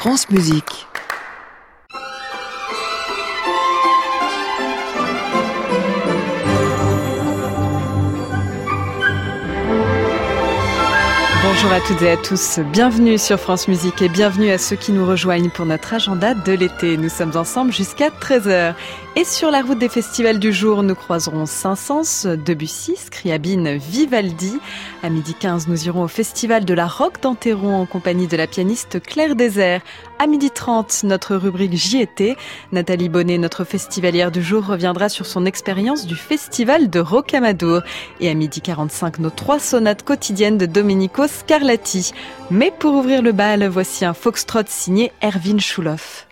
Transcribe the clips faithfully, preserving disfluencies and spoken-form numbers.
France Musique. Bonjour à toutes et à tous, bienvenue sur France Musique et bienvenue à ceux qui nous rejoignent pour notre agenda de l'été. Nous sommes ensemble jusqu'à treize heures. Et sur la route des festivals du jour, nous croiserons Saint-Saëns, Debussy, Scriabine, Vivaldi. À midi quinze, nous irons au festival de la Roque d'Enterron en compagnie de la pianiste Claire Désert. À midi trente, notre rubrique J'y étais. Nathalie Bonnet, notre festivalière du jour, reviendra sur son expérience du festival de Rocamadour. Et à midi quarante-cinq, nos trois sonates quotidiennes de Domenico Scarlatti. Mais pour ouvrir le bal, voici un foxtrot signé Erwin Schulhoff.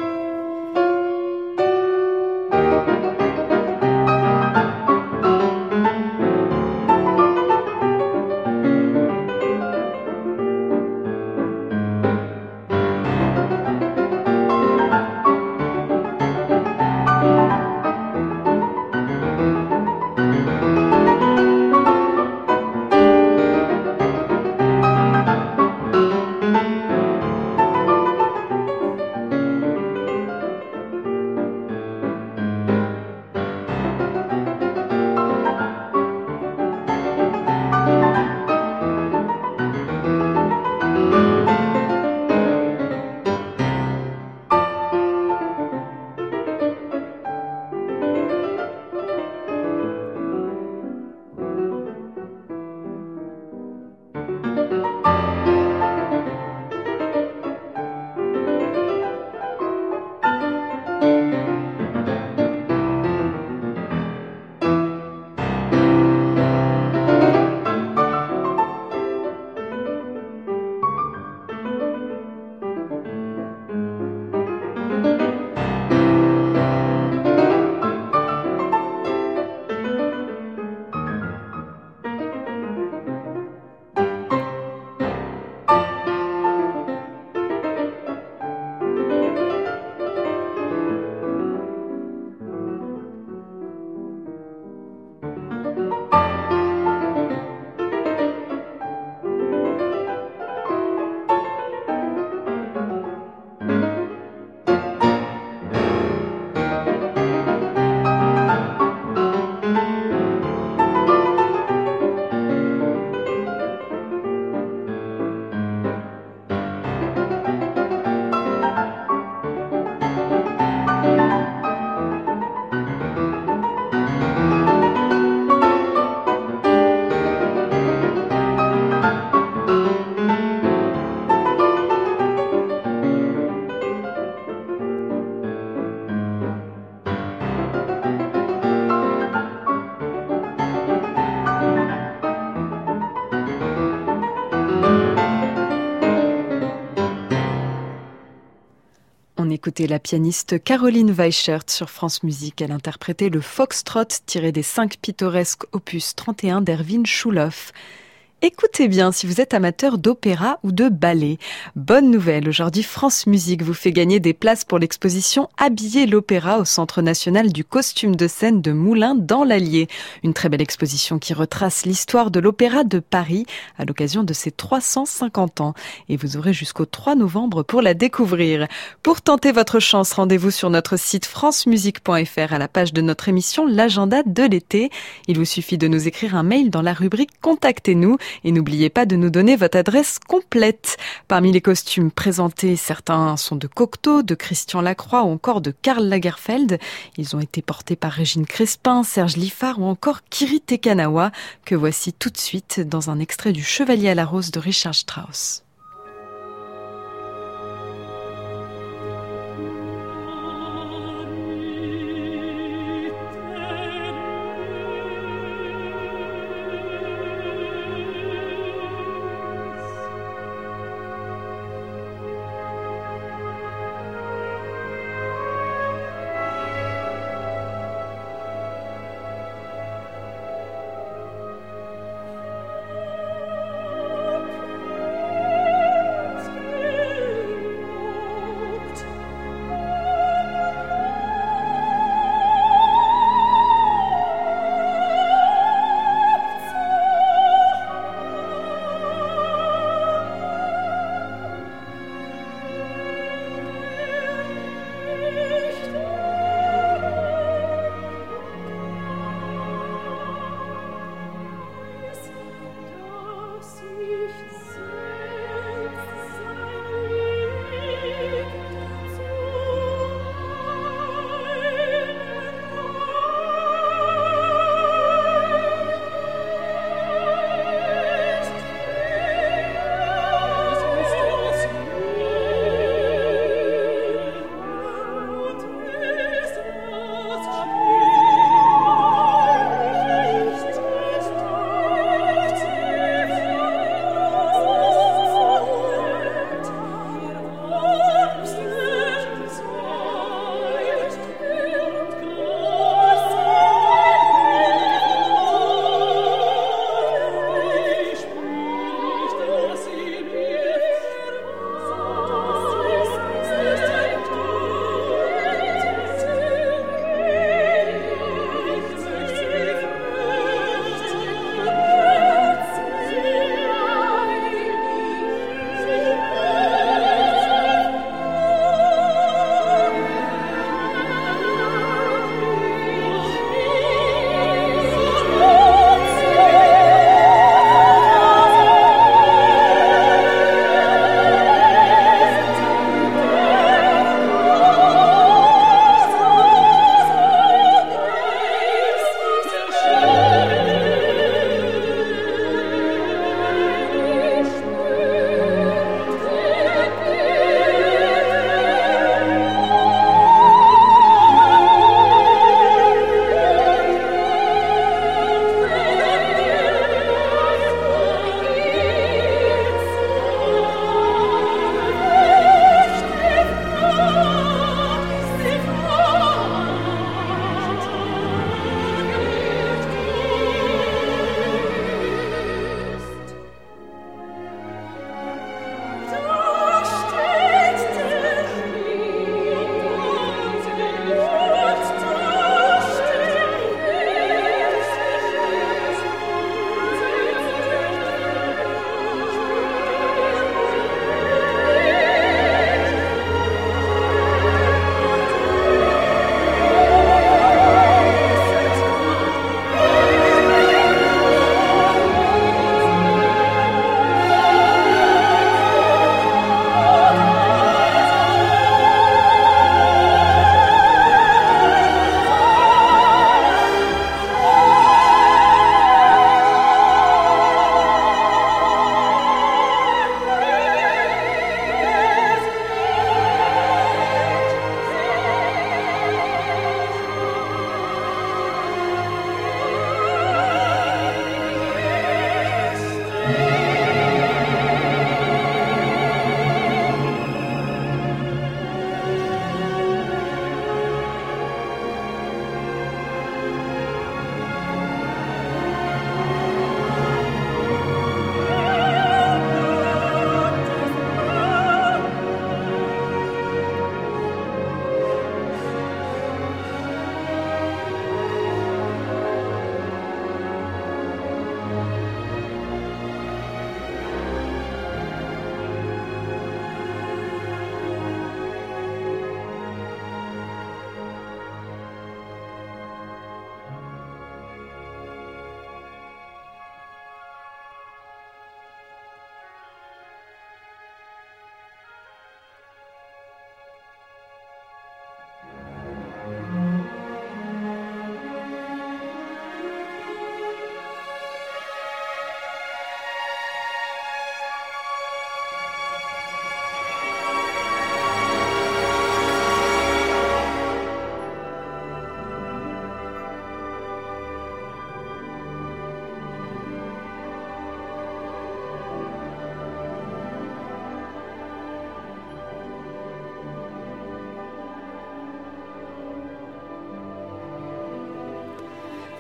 Écoutez la pianiste Caroline Weichert sur France Musique. Elle interprétait le foxtrot tiré des cinq pittoresques opus trente et un d'Erwin Schulhoff. Écoutez bien si vous êtes amateur d'opéra ou de ballet. Bonne nouvelle, aujourd'hui France Musique vous fait gagner des places pour l'exposition Habiller l'opéra au Centre national du costume de scène de Moulins dans l'Allier. Une très belle exposition qui retrace l'histoire de l'opéra de Paris à l'occasion de ses trois cent cinquante ans. Et vous aurez jusqu'au trois novembre pour la découvrir. Pour tenter votre chance, rendez-vous sur notre site francemusique point f r à la page de notre émission L'agenda de l'été. Il vous suffit de nous écrire un mail dans la rubrique Contactez-nous. Et n'oubliez pas de nous donner votre adresse complète. Parmi les costumes présentés, certains sont de Cocteau, de Christian Lacroix ou encore de Karl Lagerfeld. Ils ont été portés par Régine Crespin, Serge Liffard ou encore Kiri Te Kanawa, que voici tout de suite dans un extrait du Chevalier à la rose de Richard Strauss.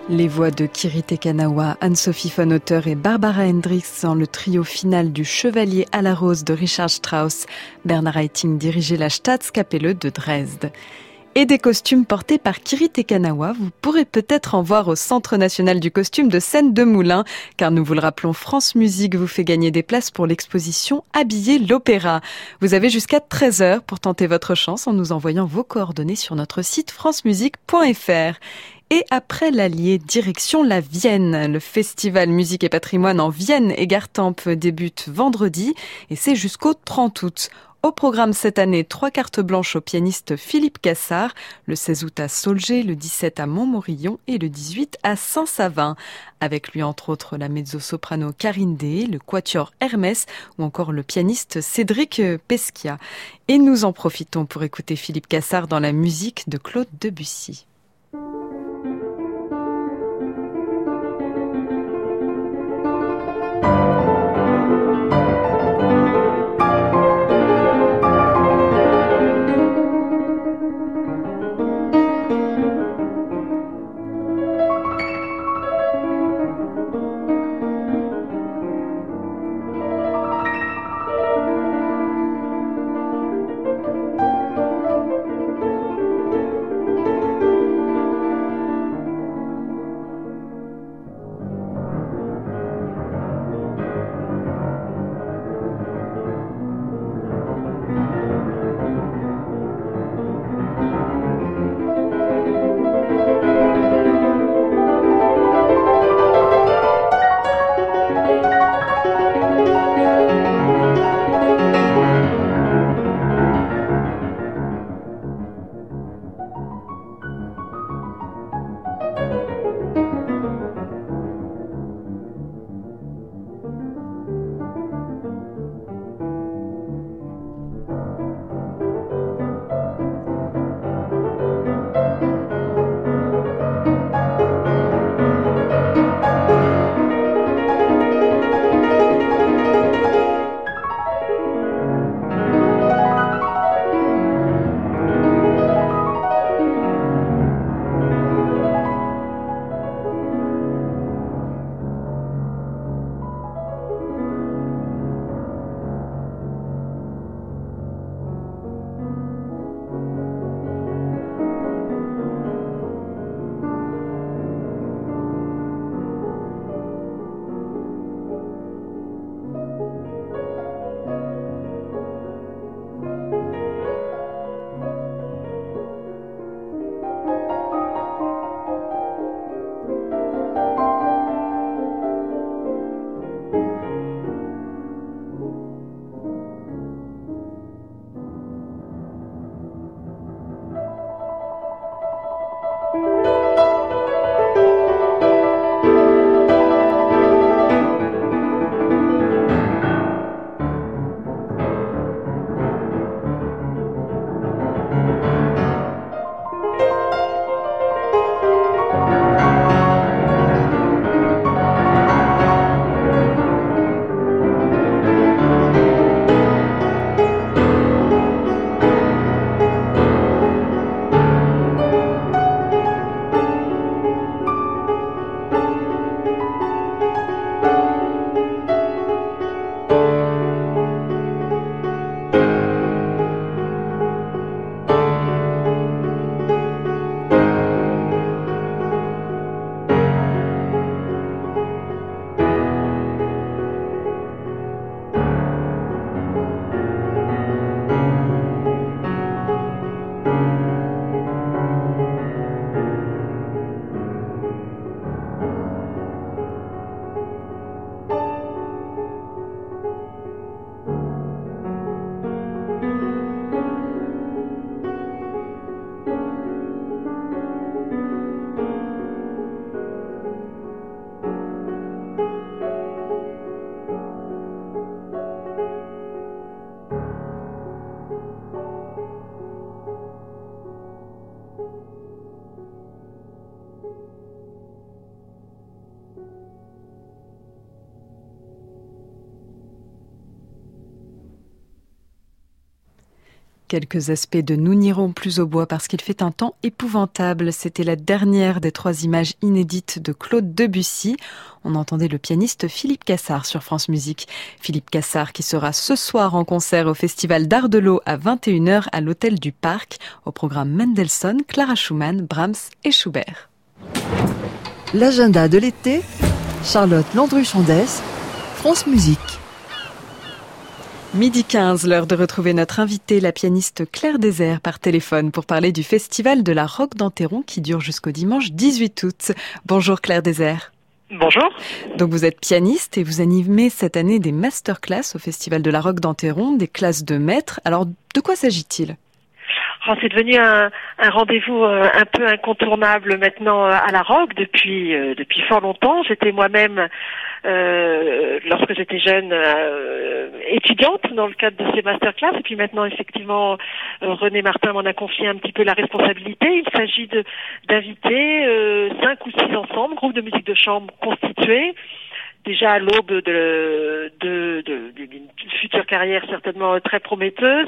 Les voix de Kiri Te Kanawa, Anne-Sophie von Otter et Barbara Hendricks dans le trio final du Chevalier à la Rose de Richard Strauss. Bernard Haitink dirigeait la Staatskapelle de Dresde. Et des costumes portés par Kiri Te Kanawa, vous pourrez peut-être en voir au Centre national du costume de Seine-de-Moulins, car nous vous le rappelons, France Musique vous fait gagner des places pour l'exposition Habiller l'Opéra. Vous avez jusqu'à treize heures pour tenter votre chance en nous envoyant vos coordonnées sur notre site francemusique point f r. Et après l'Allier, direction la Vienne. Le festival Musique et Patrimoine en Vienne et Gartempe débute vendredi et c'est jusqu'au trente août. Au programme cette année, trois cartes blanches au pianiste Philippe Cassard, le seize août à Saulgé, le dix-sept à Montmorillon et le dix-huit à Saint-Savin. Avec lui, entre autres, la mezzo-soprano Karine Dey, le quatuor Hermès ou encore le pianiste Cédric Pescia. Et nous en profitons pour écouter Philippe Cassard dans la musique de Claude Debussy. Quelques aspects de Nous n'irons plus au bois parce qu'il fait un temps épouvantable. C'était la dernière des trois images inédites de Claude Debussy. On entendait le pianiste Philippe Cassard sur France Musique. Philippe Cassard qui sera ce soir en concert au Festival d'Art de l'Eau à vingt et une heures à l'Hôtel du Parc. Au programme Mendelssohn, Clara Schumann, Brahms et Schubert. L'agenda de l'été, Charlotte Landru-Chandès, France Musique. Midi quinze, l'heure de retrouver notre invitée, la pianiste Claire Désert, par téléphone pour parler du festival de la Roque d'Enterron qui dure jusqu'au dimanche dix-huit août. Bonjour Claire Désert. Bonjour. Donc vous êtes pianiste et vous animez cette année des masterclass au festival de la Roque d'Enterron, des classes de maîtres. Alors de quoi s'agit-il ? Oh, c'est devenu un, un rendez-vous euh, un peu incontournable maintenant euh, à la Roque depuis euh, depuis fort longtemps. J'étais moi-même, euh, lorsque j'étais jeune, euh, étudiante dans le cadre de ces masterclass. Et puis maintenant, effectivement, euh, René Martin m'en a confié un petit peu la responsabilité. Il s'agit de d'inviter euh, cinq ou six ensembles, groupes de musique de chambre constitués, déjà à l'aube de, de, de, d'une future carrière certainement très prometteuse.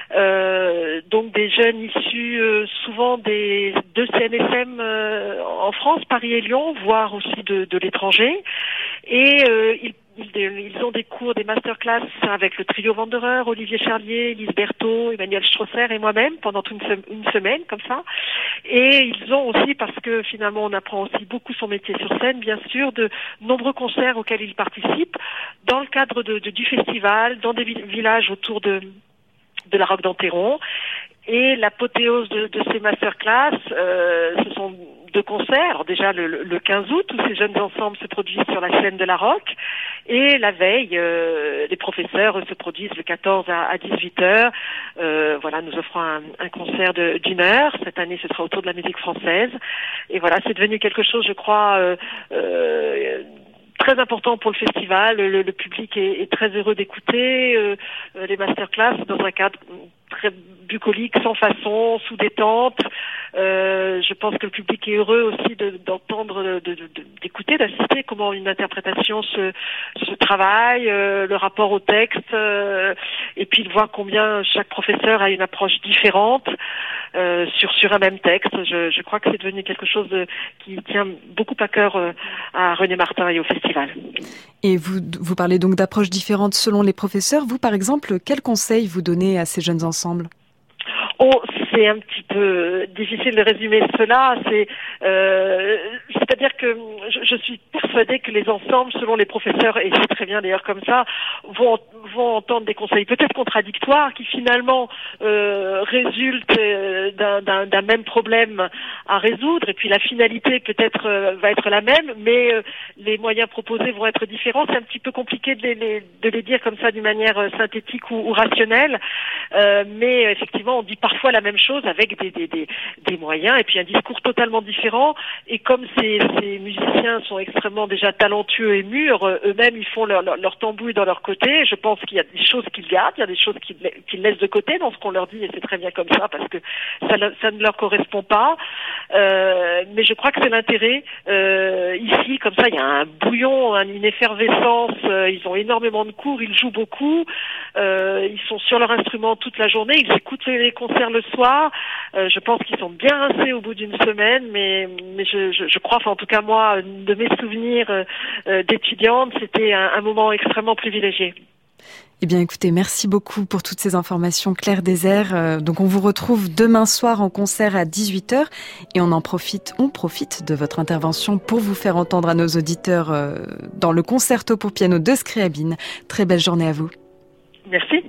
Euh, donc des jeunes issus euh, souvent des de C N S M euh, en France, Paris et Lyon, voire aussi de, de l'étranger. Et euh, ils Ils ont des cours, des masterclass avec le trio Wanderer, Olivier Charlier, Lise Berthaud, Emmanuel Strosser et moi-même pendant une, se- une semaine comme ça. Et ils ont aussi, parce que finalement on apprend aussi beaucoup son métier sur scène, bien sûr, de nombreux concerts auxquels ils participent dans le cadre de, de, du festival, dans des vi- villages autour de, de la Roque d'Enterron. Et l'apothéose de, de ces masterclass, euh, ce sont deux concerts. Alors déjà le, le quinze août, où ces jeunes ensembles se produisent sur la scène de la Roque. Et la veille, euh, les professeurs se produisent le quatorze à dix-huit heures. Euh, voilà, nous offrons un, un concert de, d'une heure. Cette année, ce sera autour de la musique française. Et voilà, c'est devenu quelque chose, je crois, euh, euh, très important pour le festival. Le, le public est, est très heureux d'écouter euh, les masterclass dans un cadre très bucolique, sans façon, sous détente. Euh, je pense que le public est heureux aussi de, d'entendre, de, de, de, d'écouter, d'assister comment une interprétation se, se travaille, euh, le rapport au texte, euh, et puis de voir combien chaque professeur a une approche différente euh, sur sur un même texte. Je, je crois que c'est devenu quelque chose de, qui tient beaucoup à cœur euh, à René Martin et au festival. Et vous, vous parlez donc d'approches différentes selon les professeurs. Vous, par exemple, quels conseils vous donnez à ces jeunes ensembles ? Oh, c'est un petit peu difficile de résumer cela. C'est, euh, c'est-à-dire que je, je suis persuadée que les ensembles, selon les professeurs, et c'est très bien d'ailleurs comme ça, vont vont entendre des conseils peut-être contradictoires qui finalement euh, résultent euh, d'un, d'un, d'un même problème à résoudre. Et puis la finalité peut-être euh, va être la même, mais euh, les moyens proposés vont être différents. C'est un petit peu compliqué de les, les, de les dire comme ça d'une manière euh, synthétique ou, ou rationnelle. Euh, mais effectivement, on dit parfois la même chose avec des, des, des, des moyens et puis un discours totalement différent. Et comme ces, ces musiciens sont extrêmement déjà talentueux et mûrs, eux-mêmes ils font leur, leur, leur tambouille dans leur côté. Je pense qu'il y a des choses qu'ils gardent, il y a des choses qu'ils, qu'ils laissent de côté dans ce qu'on leur dit, et c'est très bien comme ça parce que ça, ça ne leur correspond pas. Euh, mais je crois que c'est l'intérêt. Euh, ici, comme ça, il y a un bouillon, une effervescence. Euh, ils ont énormément de cours, ils jouent beaucoup. Euh, ils sont sur leur instrument toute la journée. Ils écoutent les concerts le soir. Euh, je pense qu'ils sont bien rincés au bout d'une semaine, mais mais je, je, je crois, enfin en tout cas moi, de mes souvenirs euh, d'étudiante, c'était un, un moment extrêmement privilégié. Eh bien, écoutez, merci beaucoup pour toutes ces informations, Claire Désert. Euh, donc, on vous retrouve demain soir en concert à dix-huit heures et on en profite, on profite de votre intervention pour vous faire entendre à nos auditeurs euh, dans le concerto pour piano de Scriabine. Très belle journée à vous. Merci.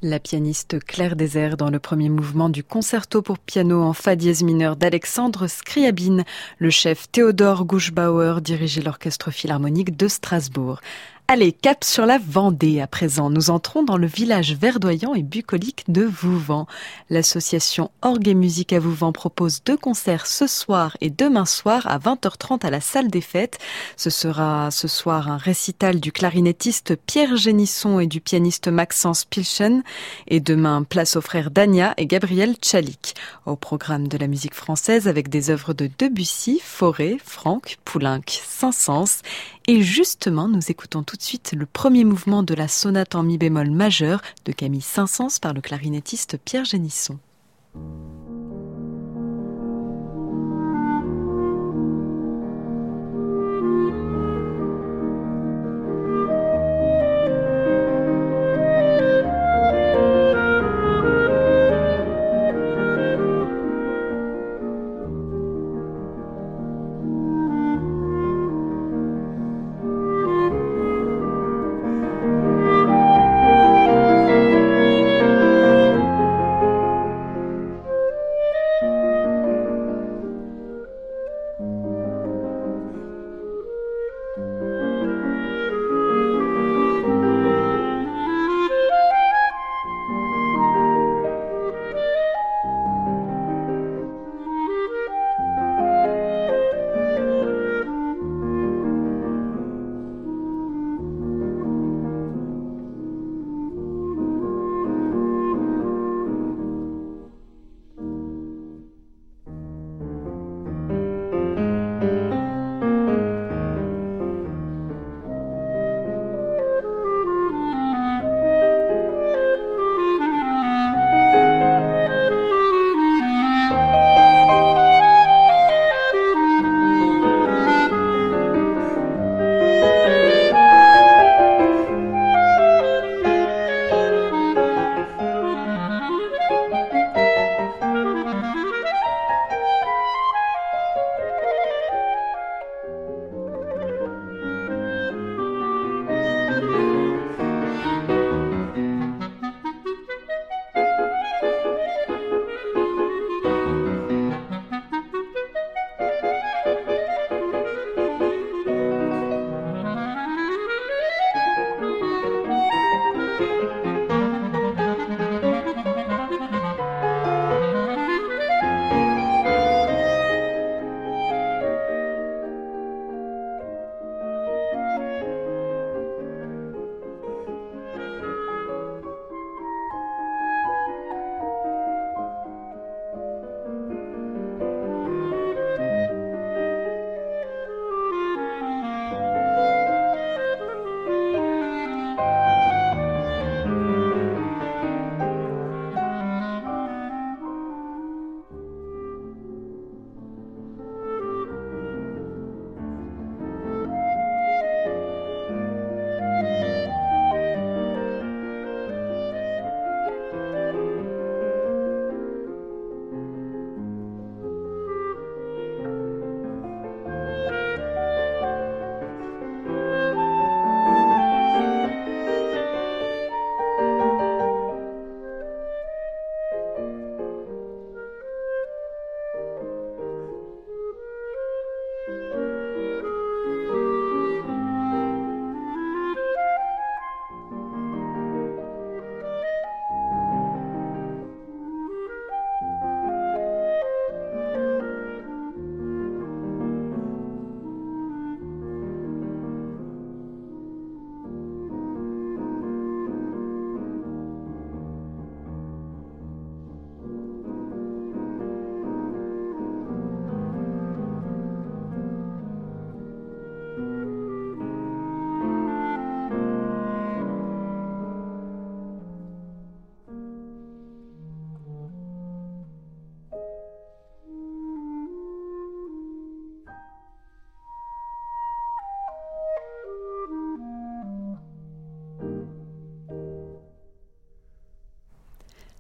La pianiste Claire Désert dans le premier mouvement du concerto pour piano en fa dièse mineur d'Alexandre Scriabine. Le chef Théodore Guschbauer dirigeait l'orchestre philharmonique de Strasbourg. Allez, cap sur la Vendée à présent. Nous entrons dans le village verdoyant et bucolique de Vouvant. L'association Orgue et Musique à Vouvant propose deux concerts ce soir et demain soir à vingt heures trente à la salle des fêtes. Ce sera ce soir un récital du clarinettiste Pierre Génisson et du pianiste Maxence Pilchen. Et demain, place aux frères Dania et Gabriel Tchalik. Au programme de la musique française avec des œuvres de Debussy, Fauré, Franck, Poulenc, Saint-Saëns. Et justement, nous écoutons tout de suite le premier mouvement de la sonate en mi bémol majeur de Camille Saint-Saëns par le clarinettiste Pierre Génisson.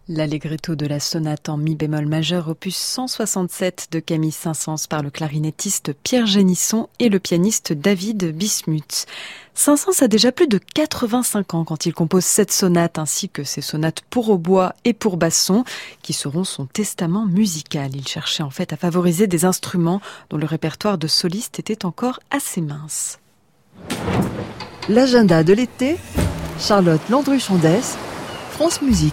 L'allegretto de la sonate en mi bémol majeur opus cent soixante-sept de Camille Saint-Saëns par le clarinettiste Pierre Génisson et le pianiste David Bismuth. Saint-Saëns a déjà plus de quatre-vingt-cinq ans quand il compose cette sonate ainsi que ses sonates pour hautbois et pour basson qui seront son testament musical. Il cherchait en fait à favoriser des instruments dont le répertoire de solistes était encore assez mince. L'agenda de l'été, Charlotte Landru-Chandès, France Musique.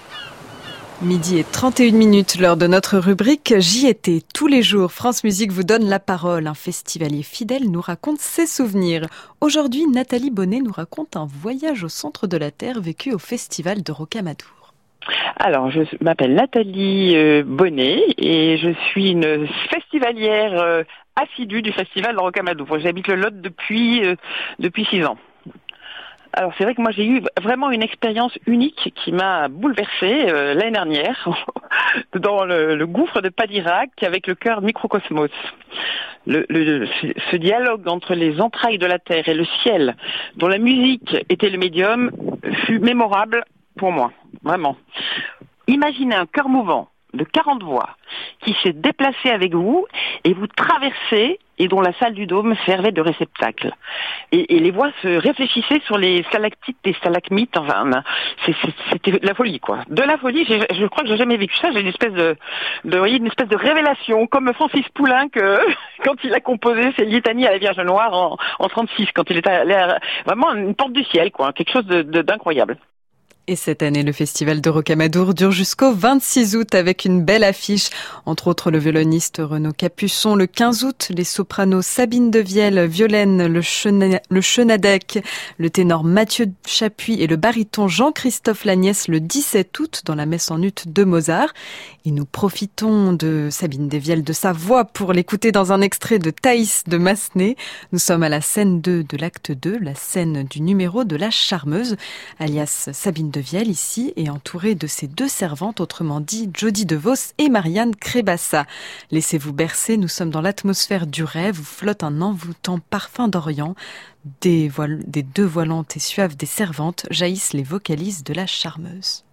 Midi et trente et une minutes, l'heure de notre rubrique J'y étais. Tous les jours, France Musique vous donne la parole. Un festivalier fidèle nous raconte ses souvenirs. Aujourd'hui, Nathalie Bonnet nous raconte un voyage au centre de la Terre vécu au festival de Rocamadour. Alors, je m'appelle Nathalie Bonnet et je suis une festivalière assidue du festival de Rocamadour. J'habite le Lot depuis, depuis six ans. Alors c'est vrai que moi j'ai eu vraiment une expérience unique qui m'a bouleversée euh, l'année dernière dans le, le gouffre de Padirac avec le chœur Microcosmos. Le, le, ce dialogue entre les entrailles de la terre et le ciel, dont la musique était le médium, fut mémorable pour moi, vraiment. Imaginez un chœur mouvant de quarante voix qui s'est déplacé avec vous et vous traversez et dont la salle du Dôme servait de réceptacle. Et, et les voix se réfléchissaient sur les stalactites et stalagmites, enfin, c'est, c'est, c'était de la folie, quoi. De la folie, j'ai, je crois que j'ai jamais vécu ça, j'ai une espèce de, de, vous voyez, une espèce de révélation, comme Francis Poulenc, que, quand il a composé ses litanies à la Vierge Noire en, en trente-six, quand il était allé à, vraiment une porte du ciel, quoi, quelque chose de, de, d'incroyable. Et cette année, le festival de Rocamadour dure jusqu'au vingt-six août avec une belle affiche. Entre autres, le violoniste Renaud Capuçon le quinze août, les sopranos Sabine Devielle, Violaine, le, Chena- le Chenadec, le ténor Mathieu Chapuis et le baryton Jean-Christophe Lagnès le dix-sept août dans la messe en ut de Mozart. Et nous profitons de Sabine Devielle, de sa voix pour l'écouter dans un extrait de Thaïs de Massenet. Nous sommes à la scène deux de l'acte deux, la scène du numéro de la Charmeuse, alias Sabine Devielle ici est entourée de ses deux servantes, autrement dit Jodie DeVos et Marianne Crébassa. Laissez-vous bercer, nous sommes dans l'atmosphère du rêve où flotte un envoûtant parfum d'Orient. Des, voile, des deux voilantes et suaves des servantes jaillissent les vocalises de la Charmeuse.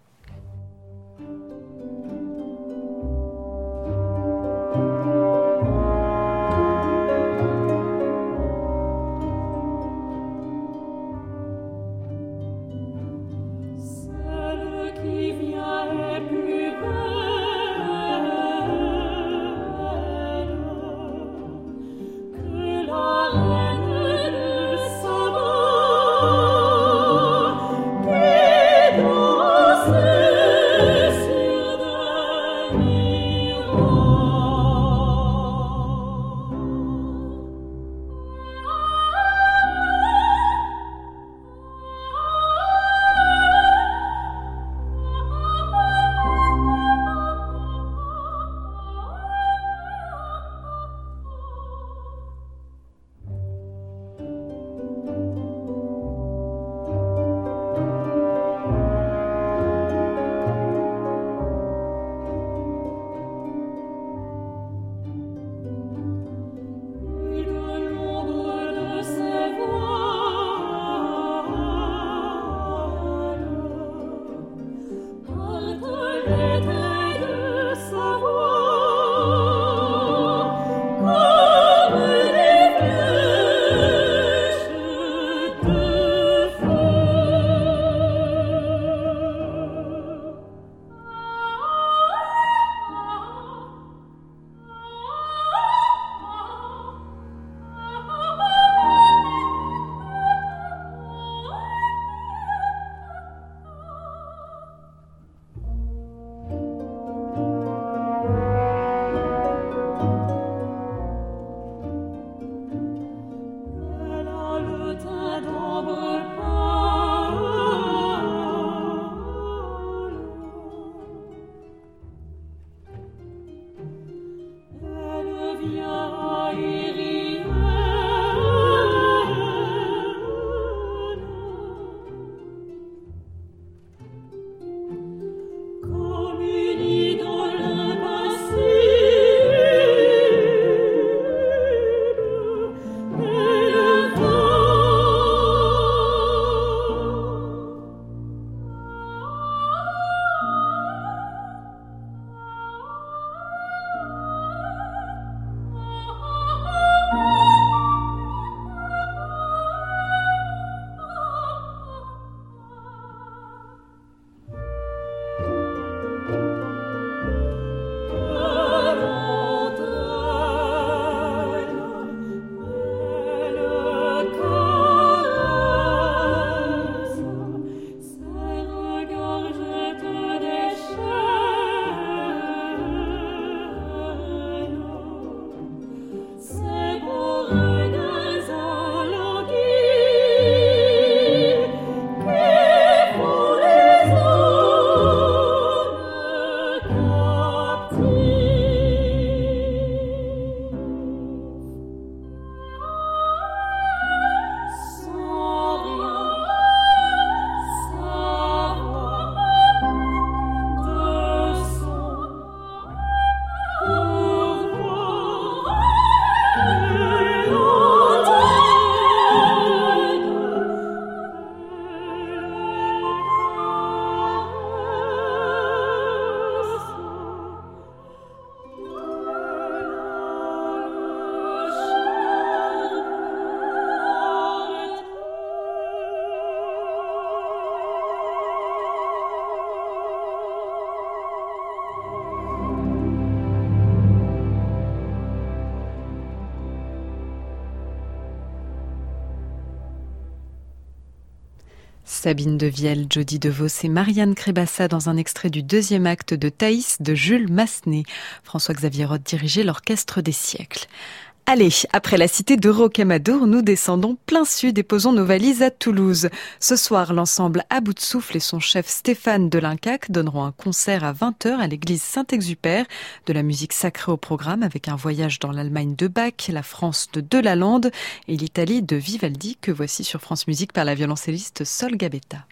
Sabine Devielle, Jody DeVos et Marianne Crébassa dans un extrait du deuxième acte de Thaïs de Jules Massenet. François-Xavier Roth dirigeait l'Orchestre des siècles. Allez, après la cité de Rocamadour, nous descendons plein sud et posons nos valises à Toulouse. Ce soir, l'ensemble À bout de souffle et son chef Stéphane Delincac donneront un concert à vingt heures à l'église Saint-Exupère. De la musique sacrée au programme avec un voyage dans l'Allemagne de Bach, la France de Delalande et l'Italie de Vivaldi que voici sur France Musique par la violoncelliste Sol Gabetta.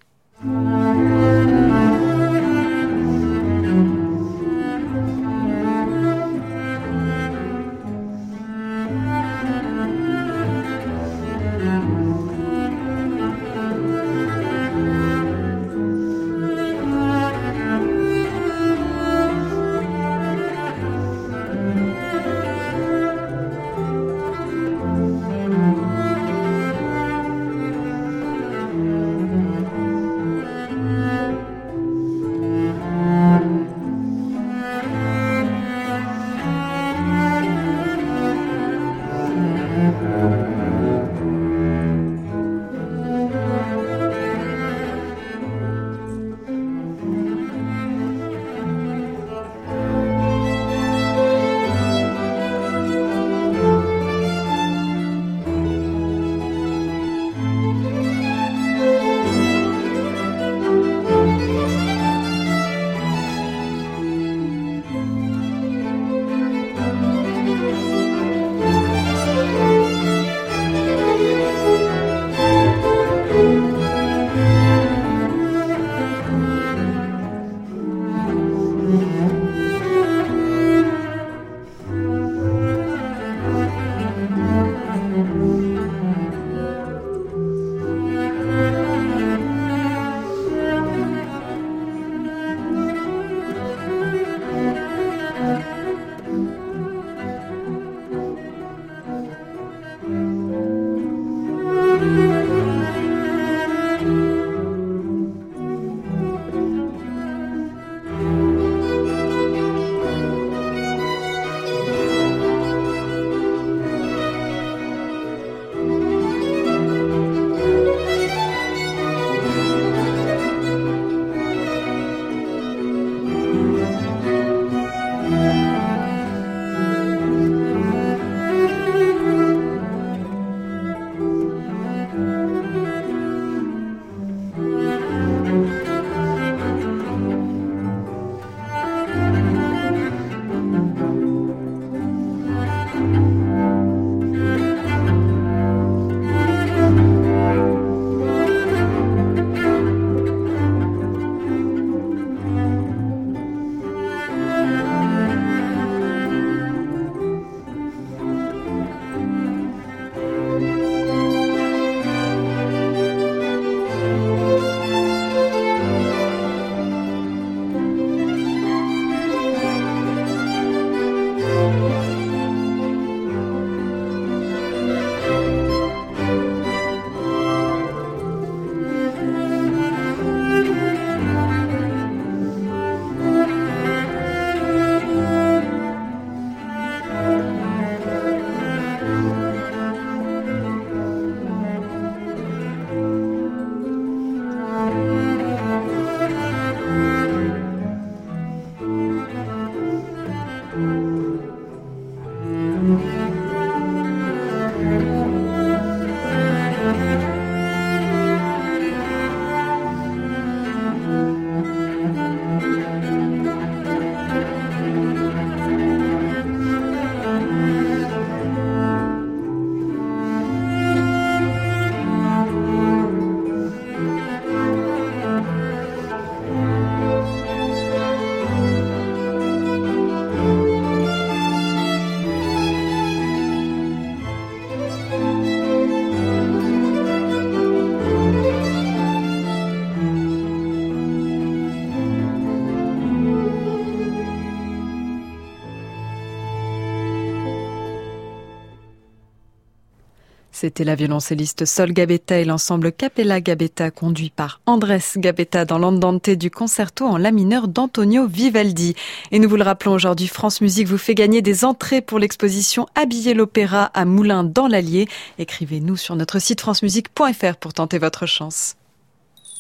C'était la violoncelliste Sol Gabetta et l'ensemble Capella Gabetta conduit par Andrés Gabetta dans l'andante du concerto en la mineur d'Antonio Vivaldi. Et nous vous le rappelons aujourd'hui, France Musique vous fait gagner des entrées pour l'exposition Habiller l'opéra à Moulins dans l'Allier. Écrivez-nous sur notre site francemusique point f r pour tenter votre chance.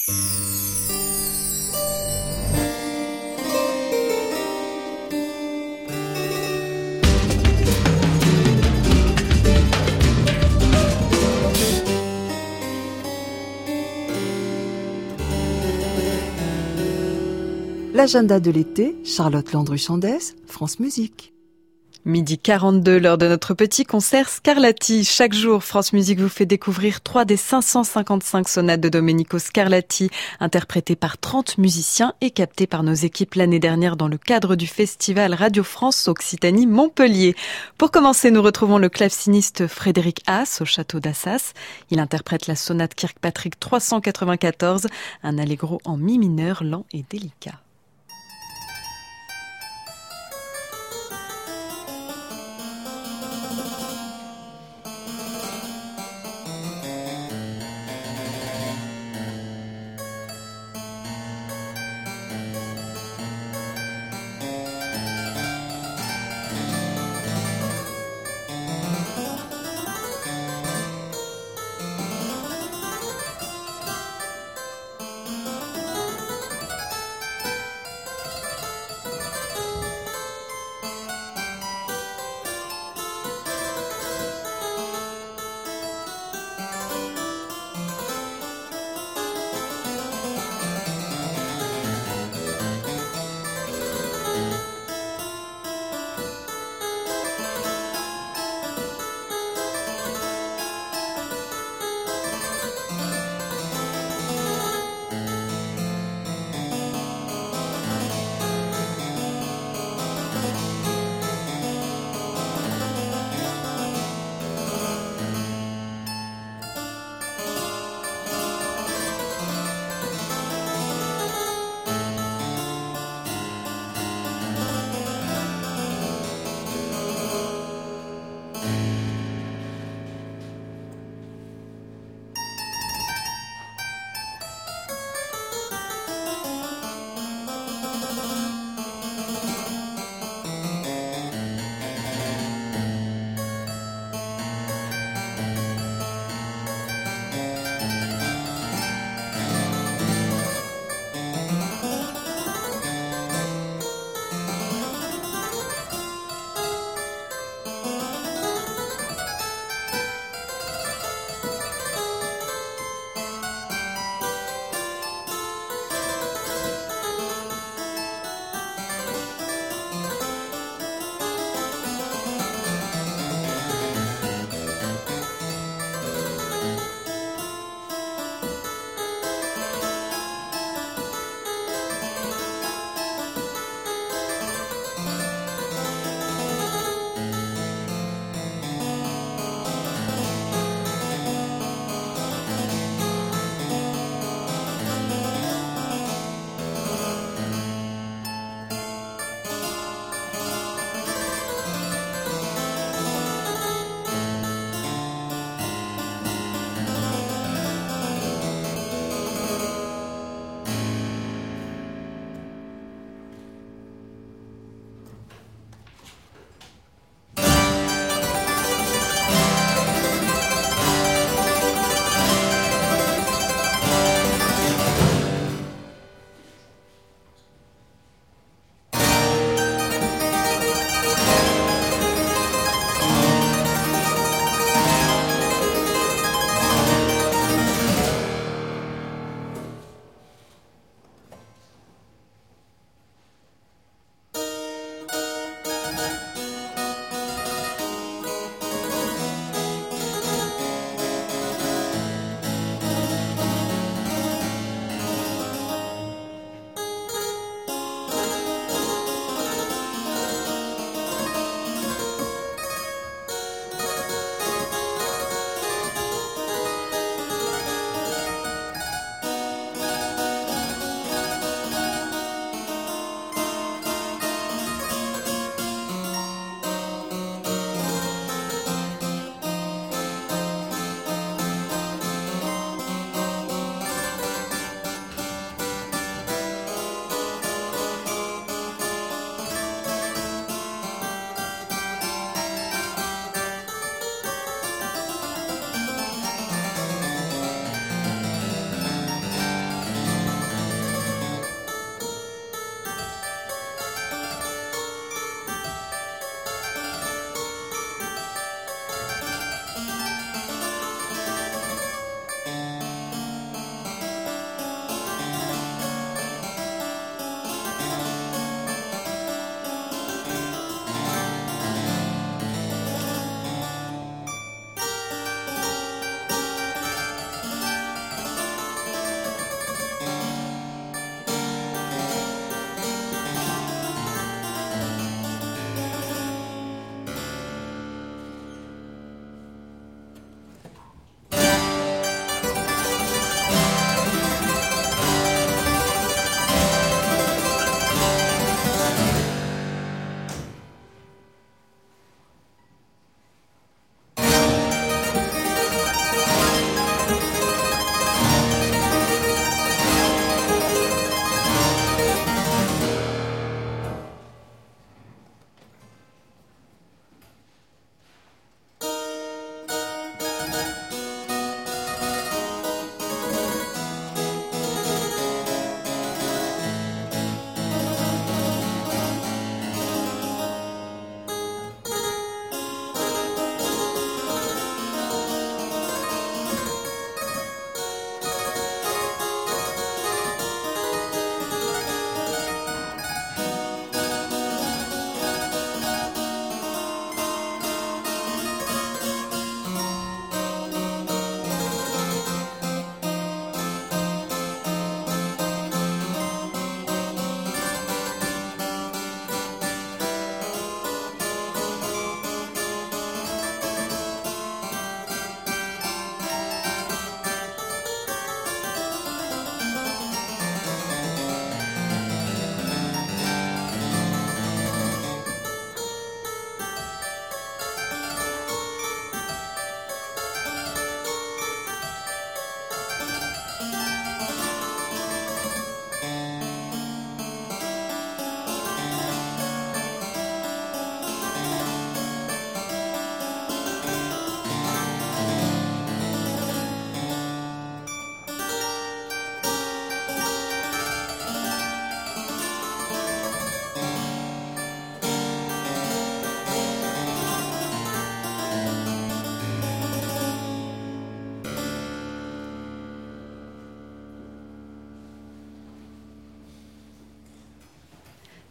L'agenda de l'été, Charlotte Landru-Chandès, France Musique. Midi quarante-deux, l'heure de notre petit concert Scarlatti. Chaque jour, France Musique vous fait découvrir trois des cinq cent cinquante-cinq sonates de Domenico Scarlatti, interprétées par trente musiciens et captées par nos équipes l'année dernière dans le cadre du festival Radio France Occitanie Montpellier. Pour commencer, nous retrouvons le claveciniste Frédéric Haas au château d'Assas. Il interprète la sonate Kirkpatrick trois cent quatre-vingt-quatorze, un allegro en mi mineur lent et délicat.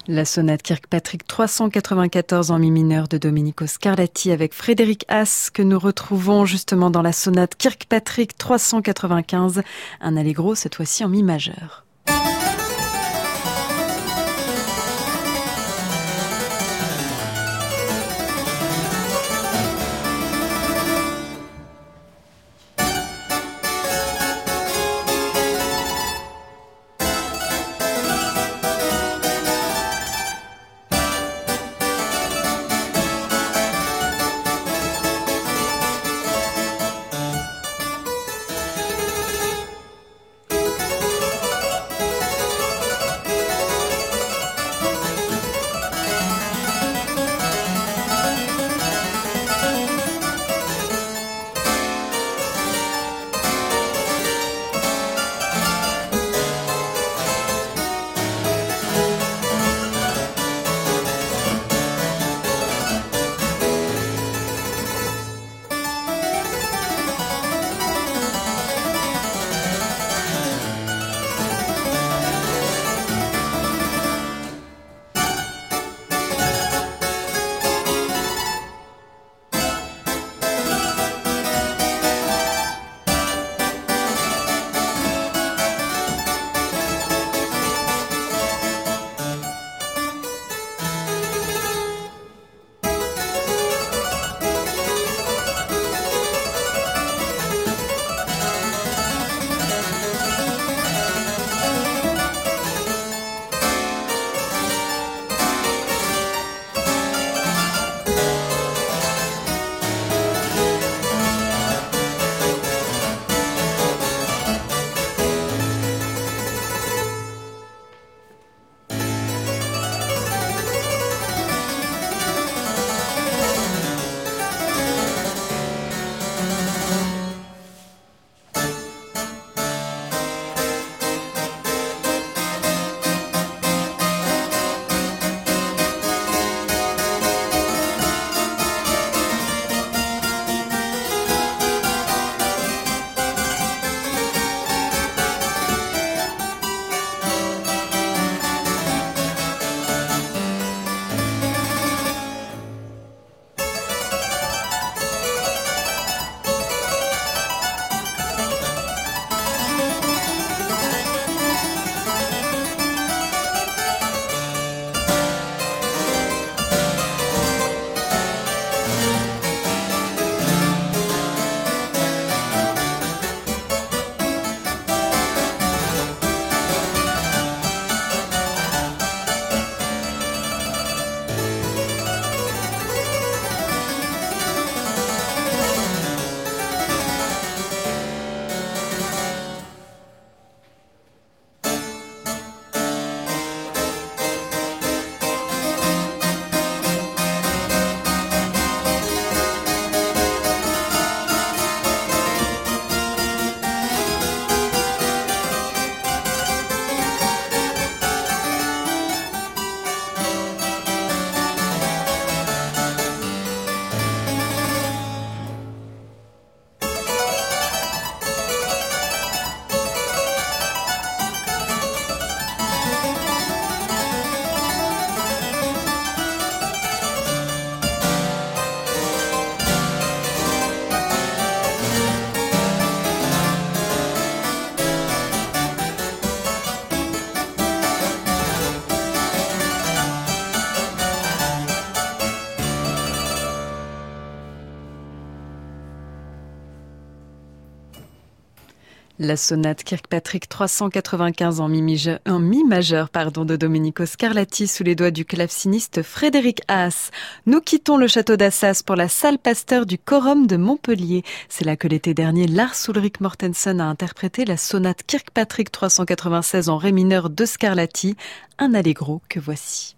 La sonate Kirkpatrick trois cent quatre-vingt-quatorze en mi mineur de Domenico Scarlatti avec Frédéric Haas que nous retrouvons justement dans la sonate Kirkpatrick trois cent quatre-vingt-quinze, un allegro cette fois-ci en mi majeur. La sonate Kirkpatrick trois cent quatre-vingt-quinze en mi, majeur, en mi majeur pardon, de Domenico Scarlatti sous les doigts du claveciniste Frédéric Haas. Nous quittons le château d'Assas pour la salle Pasteur du Quorum de Montpellier. C'est là que l'été dernier, Lars Ulrik Mortensen a interprété la sonate Kirkpatrick trois cent quatre-vingt-seize en ré mineur de Scarlatti, un allegro que voici.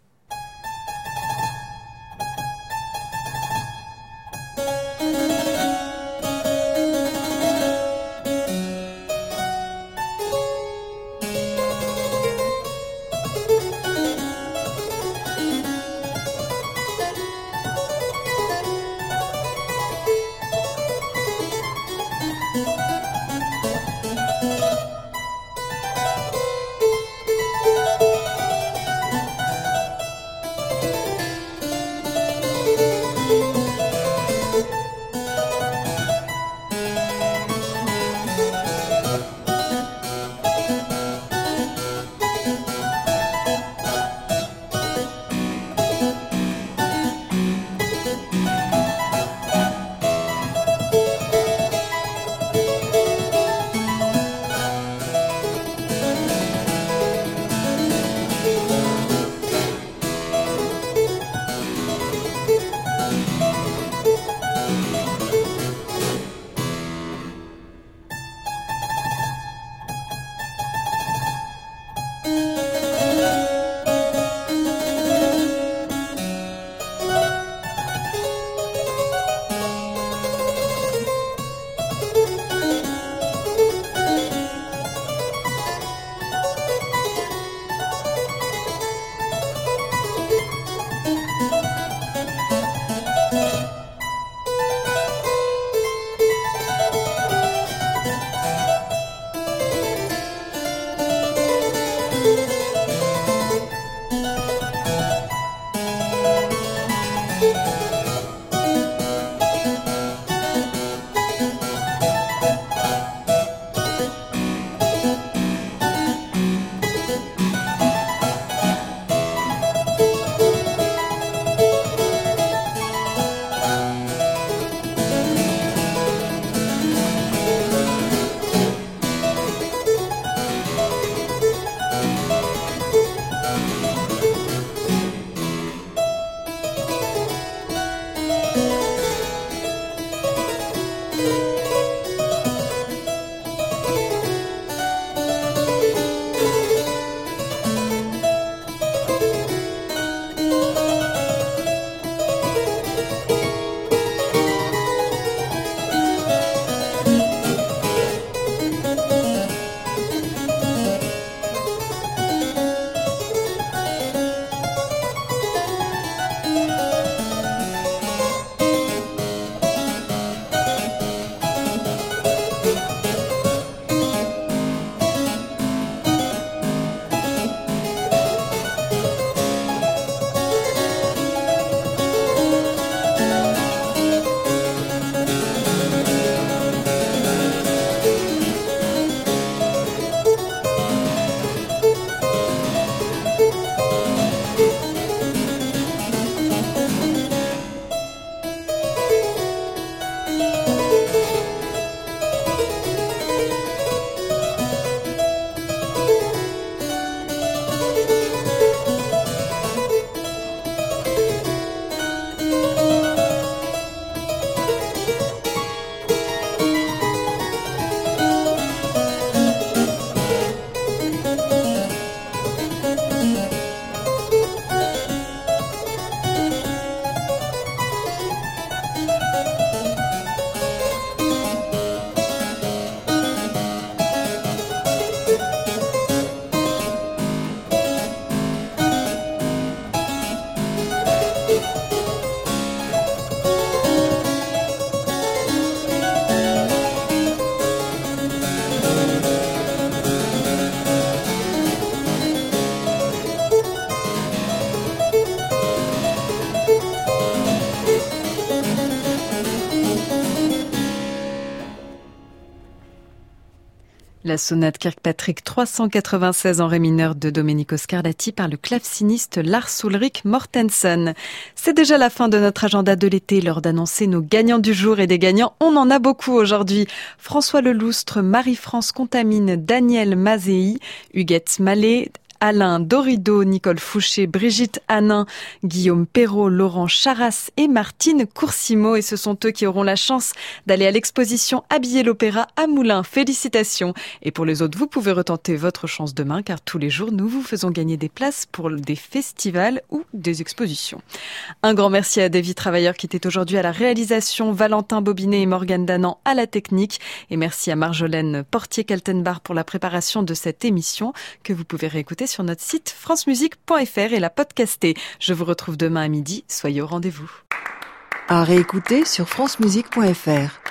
La sonate Kirkpatrick trois cent quatre-vingt-seize en ré mineur de Domenico Scarlatti par le claveciniste Lars Ulrik Mortensen. C'est déjà la fin de notre agenda de l'été, l'heure d'annoncer nos gagnants du jour et des gagnants. On en a beaucoup aujourd'hui. François Leloustre, Marie-France Contamine, Daniel Mazei, Huguette Mallet, Alain Dorido, Nicole Fouché, Brigitte Hanin, Guillaume Perrault, Laurent Charras et Martine Coursimo. Et ce sont eux qui auront la chance d'aller à l'exposition Habiller l'Opéra à Moulins. Félicitations. Et pour les autres, vous pouvez retenter votre chance demain car tous les jours, nous vous faisons gagner des places pour des festivals ou des expositions. Un grand merci à Davy Travailleur qui était aujourd'hui à la réalisation, Valentin Bobinet et Morgane Danan à la technique. Et merci à Marjolaine Portier-Kaltenbach pour la préparation de cette émission que vous pouvez réécouter sur notre site francemusique point f r et la podcaster. Je vous retrouve demain à midi. Soyez au rendez-vous. À réécouter sur francemusique point f r.